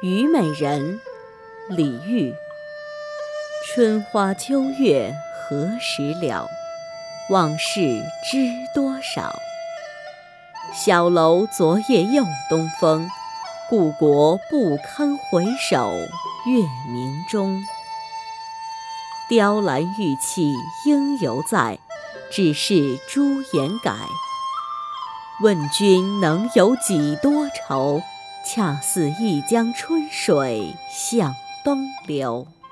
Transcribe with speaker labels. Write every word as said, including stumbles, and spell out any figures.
Speaker 1: 虞美人，李煜。春花秋月何时了？往事知多少。小楼昨夜又东风，故国不堪回首月明中。雕栏玉砌应犹在，只是朱颜改。问君能有几多愁？恰似一江春水向东流。